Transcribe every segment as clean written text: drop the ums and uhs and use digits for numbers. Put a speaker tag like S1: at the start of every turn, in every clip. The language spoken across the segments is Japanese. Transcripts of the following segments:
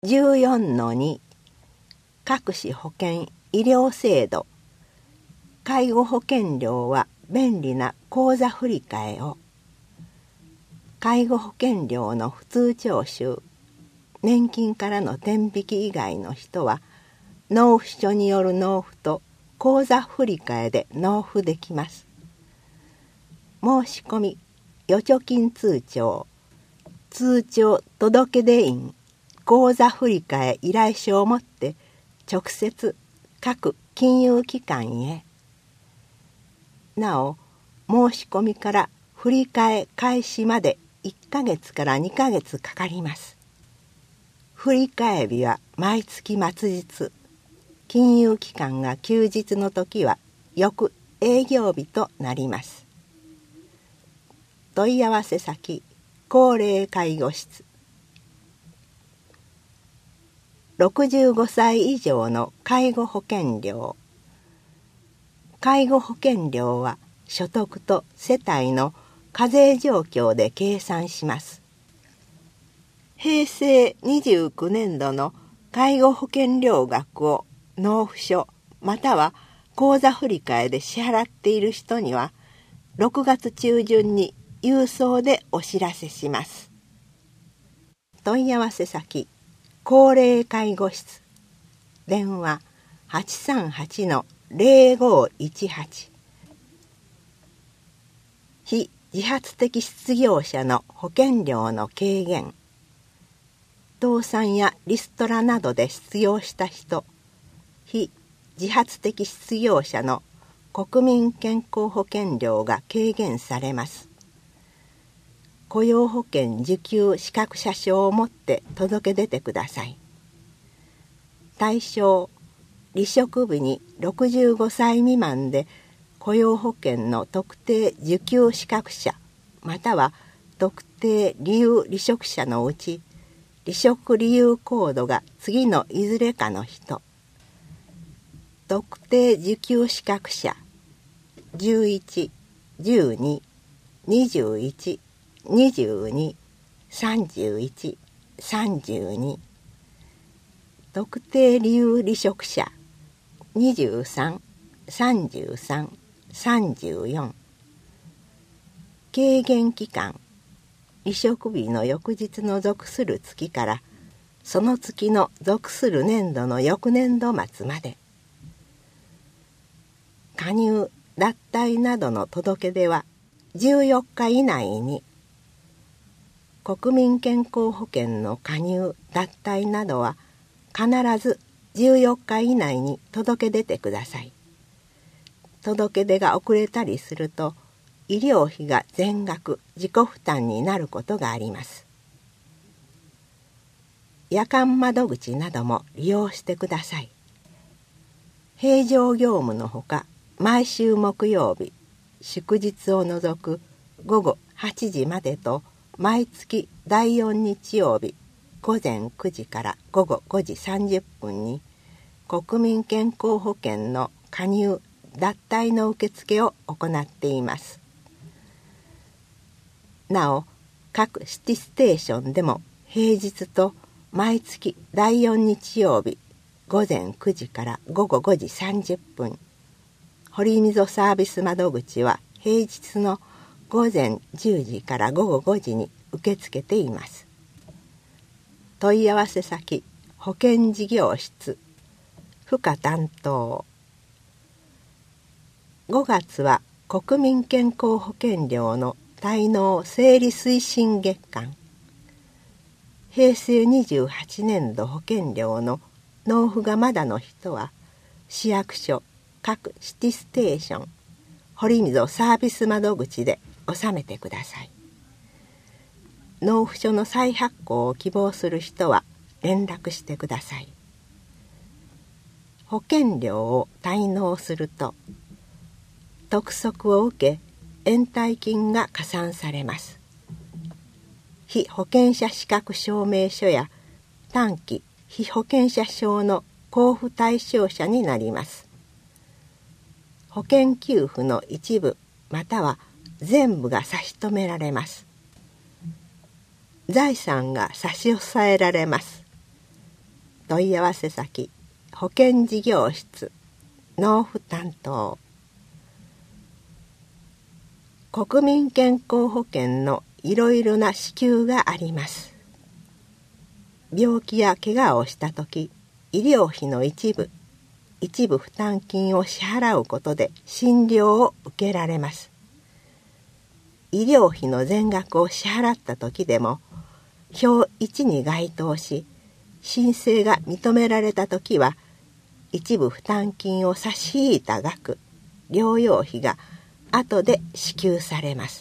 S1: 14-2 各種保険医療制度介護保険料は便利な口座振替を介護保険料の普通徴収年金からの天引き以外の人は納付書による納付と口座振替で納付できます。申し込み預貯金通帳通帳届出印口座振替依頼書を持って直接各金融機関へ。なお申し込みから振り替え開始まで1ヶ月から2ヶ月かかります。振り替え日は毎月末日、金融機関が休日の時は翌営業日となります。問い合わせ先高齢介護室65歳以上の介護保険料介護保険料は所得と世帯の課税状況で計算します。平成29年度の介護保険料額を納付書または口座振替で支払っている人には6月中旬に郵送でお知らせします。問い合わせ先高齢介護室電話 838-0518 非自発的失業者の保険料の軽減倒産やリストラなどで失業した人非自発的失業者の国民健康保険料が軽減されます。雇用保険受給資格者証を持って届け出てください。対象離職日に65歳未満で雇用保険の特定受給資格者または特定理由離職者のうち離職理由コードが次のいずれかの人特定受給資格者11、12、21、22、31、32特定理由離職者23、33、34軽減期間離職日の翌日の属する月からその月の属する年度の翌年度末まで加入脱退などの届け出は14日以内に国民健康保険の加入脱退などは必ず14日以内に届け出てください。届け出が遅れたりすると医療費が全額自己負担になることがあります。夜間窓口なども利用してください。平常業務のほか毎週木曜日祝日を除く午後8時までと毎月第4日曜日午前9時から午後5時30分に国民健康保険の加入脱退の受付を行っています。なお各シティステーションでも平日と毎月第4日曜日午前9時から午後5時30分堀溝サービス窓口は平日の午前10時から午後5時に受け付けています。問い合わせ先保険事業室付加担当5月は国民健康保険料の滞納整理推進月間平成28年度保険料の納付がまだの人は市役所各シティステーション堀溝サービス窓口で納めてください。納付書の再発行を希望する人は連絡してください。保険料を滞納すると督促を受け延滞金が加算されます。被保険者資格証明書や短期被保険者証の交付対象者になります。保険給付の一部または全部が差し止められます。財産が差し押さえられます。 問い合わせ先保健事業室納付担当。国民健康保険のいろいろな支給があります。病気や怪我をしたとき、医療費の一部負担金を支払うことで診療を受けられます。医療費の全額を支払ったときでも、表1に該当し、申請が認められたときは、一部負担金を差し引いた額、療養費が後で支給されます。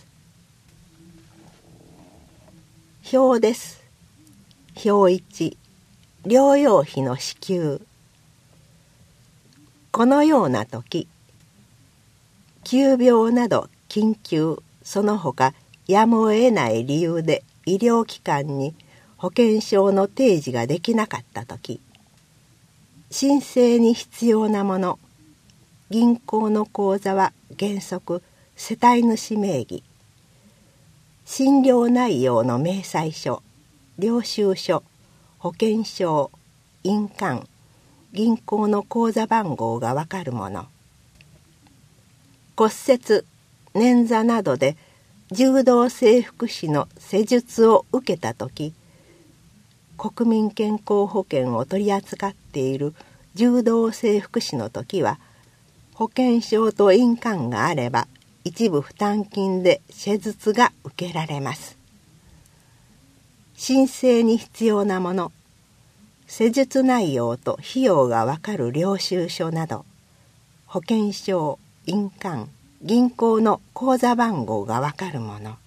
S1: 表です。表1、療養費の支給。このような時、急病など緊急、その他やむを得ない理由で医療機関に保険証の提示ができなかった時、申請に必要なもの、銀行の口座は原則世帯主名義、診療内容の明細書、領収書、保険証、印鑑、銀行の口座番号がわかるもの、骨折、捻挫などで柔道整復師の施術を受けたとき、国民健康保険を取り扱っている柔道整復師のときは、保険証と印鑑があれば一部負担金で施術が受けられます。申請に必要なもの、施術内容と費用がわかる領収書など、保険証、印鑑、銀行の口座番号がわかるもの、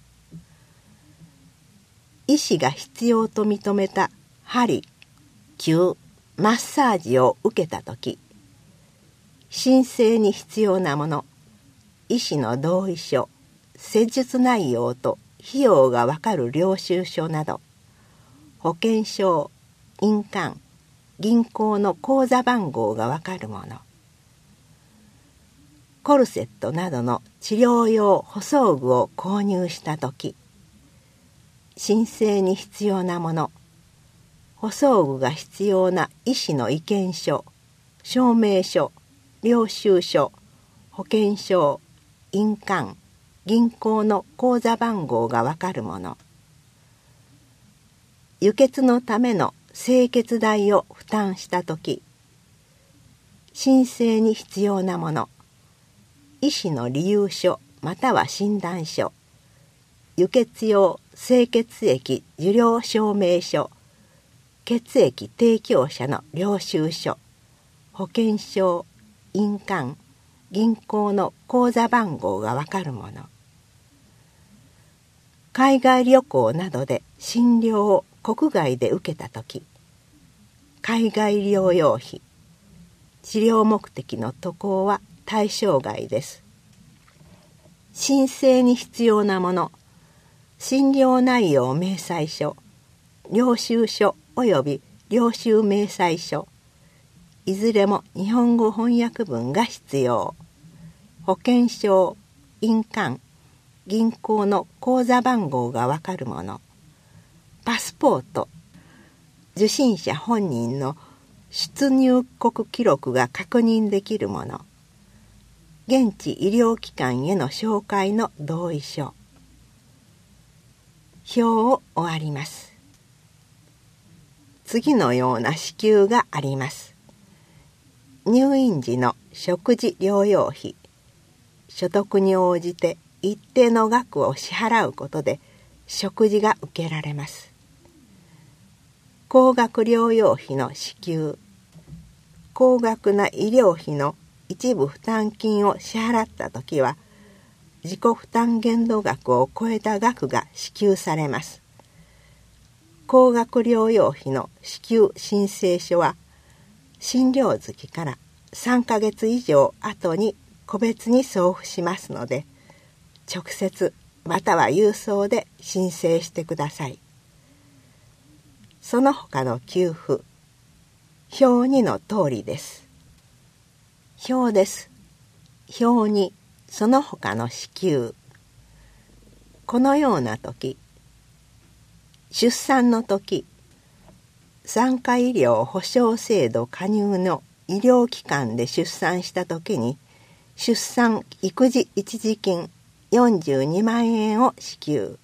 S1: 医師が必要と認めた針、灸、マッサージを受けたとき、申請に必要なもの、医師の同意書、施術内容と費用がわかる領収書など、保険証、印鑑、銀行の口座番号がわかるもの、コルセットなどの治療用補装具を購入したとき、申請に必要なもの、補装具が必要な医師の意見書、証明書、領収書、保険証、印鑑、銀行の口座番号がわかるもの、輸血のための清血代を負担したとき、申請に必要なもの、医師の理由書または診断書、輸血用清血液受領証明書、血液提供者の領収書、保険証、印鑑、銀行の口座番号がわかるもの、海外旅行などで診療を国外で受けたとき、海外療養費、治療目的の渡航は対象外です。申請に必要なもの、診療内容明細書、領収書及び領収明細書、いずれも日本語翻訳文が必要。保険証、印鑑、銀行の口座番号がわかるもの、パスポート、受診者本人の出入国記録が確認できるもの、現地医療機関への紹介の同意書。表を終わります。次のような支給があります。入院時の食事療養費、所得に応じて一定の額を支払うことで食事が受けられます。高額療養費の支給、高額な医療費の一部負担金を支払ったときは、自己負担限度額を超えた額が支給されます。高額療養費の支給申請書は、診療月から3ヶ月以上後に個別に送付しますので、直接または郵送で申請してください。その他の給付、表2の通りです。表です。表2、その他の支給。このような時、出産の時、 産科医療保障制度加入の医療機関で出産したときに出産育児一時金42万円を支給。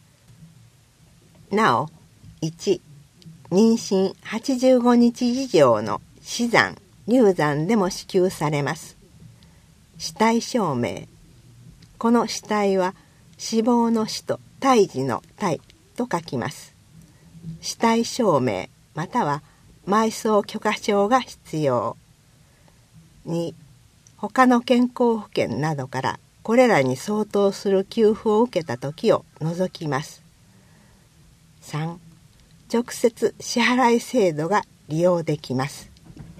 S1: なお、1、妊娠85日以上の死産・流産でも支給されます。死体証明。この死体は死亡の死と胎児の胎と書きます。死体証明または埋葬許可証が必要。2、他の健康保険などからこれらに相当する給付を受けた時を除きます。3、直接支払い制度が利用できます。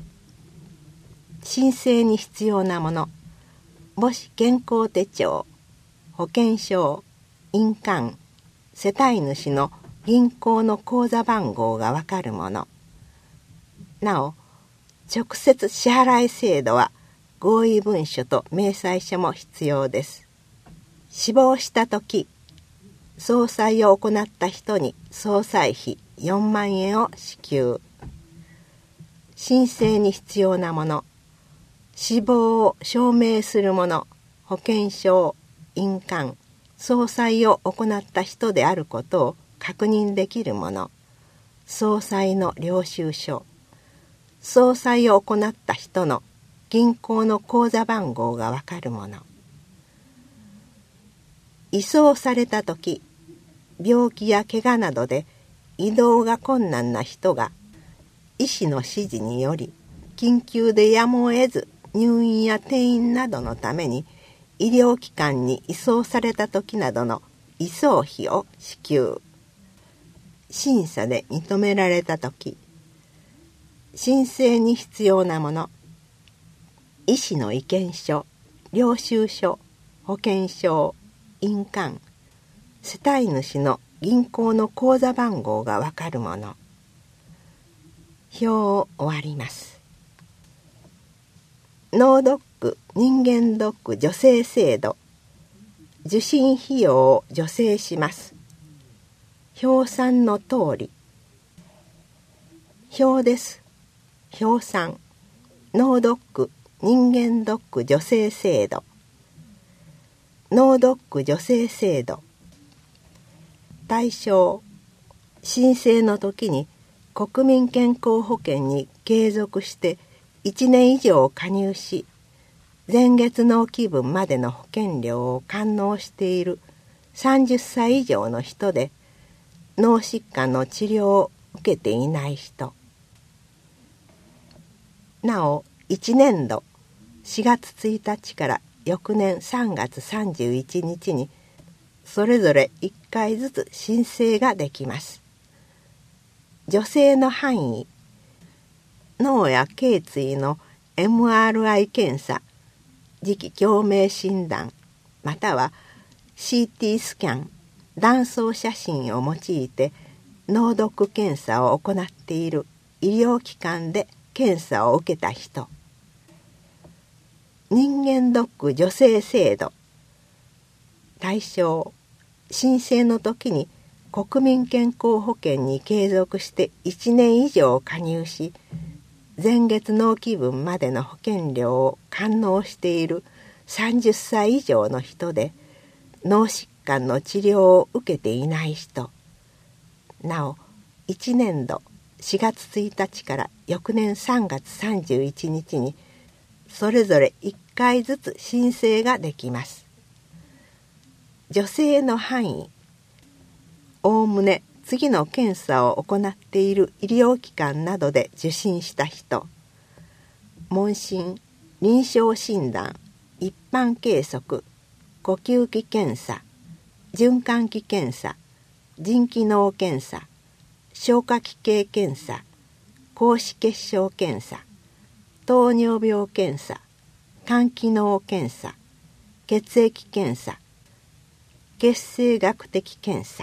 S1: 申請に必要なもの。母子健康手帳、保険証、印鑑、世帯主の銀行の口座番号がわかるもの。なお、直接支払い制度は合意文書と明細書も必要です。死亡したとき、葬祭を行った人に葬祭費4万円を支給。申請に必要なもの。死亡を証明するもの、保険証、印鑑、葬祭を行った人であることを確認できるもの、葬祭の領収書、葬祭を行った人の銀行の口座番号がわかるもの。移送されたとき、病気や怪我などで移動が困難な人が医師の指示により緊急でやむを得ず入院や転院などのために医療機関に移送された時などの移送費を支給。審査で認められた時、申請に必要なもの、医師の意見書、領収書、保険証、印鑑、世帯主の銀行の口座番号がわかるもの。表を終わります。脳ドック人間ドック助成制度。受診費用を助成します。表3の通り。表です。表3。脳ドック人間ドック助成制度。脳ドック助成制度。対象。申請の時に国民健康保険に継続して1年以上加入し、前月納期分までの保険料を完納している30歳以上の人で、脳疾患の治療を受けていない人。なお、1年度4月1日から翌年3月31日にそれぞれ1回ずつ申請ができます。助成の範囲。脳や頸椎の MRI 検査、磁気共鳴診断、または CT スキャン、断層写真を用いて脳ドック検査を行っている医療機関で検査を受けた人。人間ドック助成制度。対象。申請の時に国民健康保険に継続して1年以上加入し、前月納期分までの保険料を完納している30歳以上の人で、脳疾患の治療を受けていない人。なお、1年度4月1日から翌年3月31日にそれぞれ1回ずつ申請ができます。助成の範囲。おおむね次の検査を行っている医療機関などで受診した人。問診、臨床診断、一般計測、呼吸器検査、循環器検査、腎機能検査、消化器系検査、高脂血症検査、糖尿病検査、肝機能検査、血液検査、血清学的検査。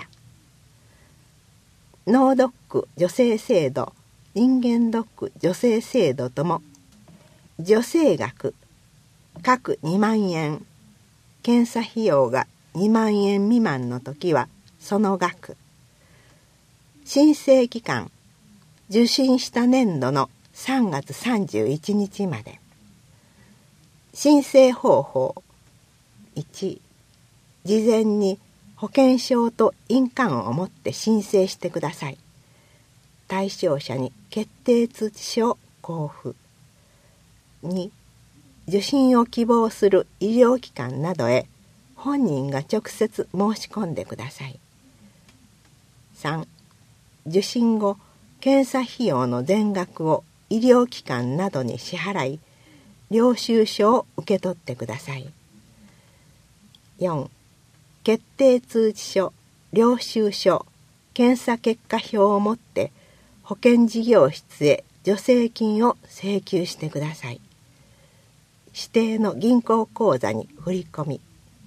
S1: 脳ドック助成制度、人間ドック助成制度とも、助成額各2万円、検査費用が2万円未満の時はその額。申請期間受診した年度の3月31日まで。申請方法。1、事前に保険証と印鑑を持って申請してください。対象者に決定通知書を交付。2、受診を希望する医療機関などへ本人が直接申し込んでください。3、受診後、検査費用の全額を医療機関などに支払い、領収書を受け取ってください。4、決定通知書、領収書、検査結果表を持って保険事業室へ助成金を請求してください。指定の銀行口座に振り込み。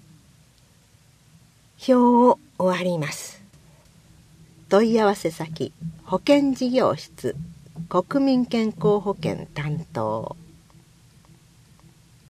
S1: 表を終わります。問い合わせ先、保険事業室、国民健康保険担当。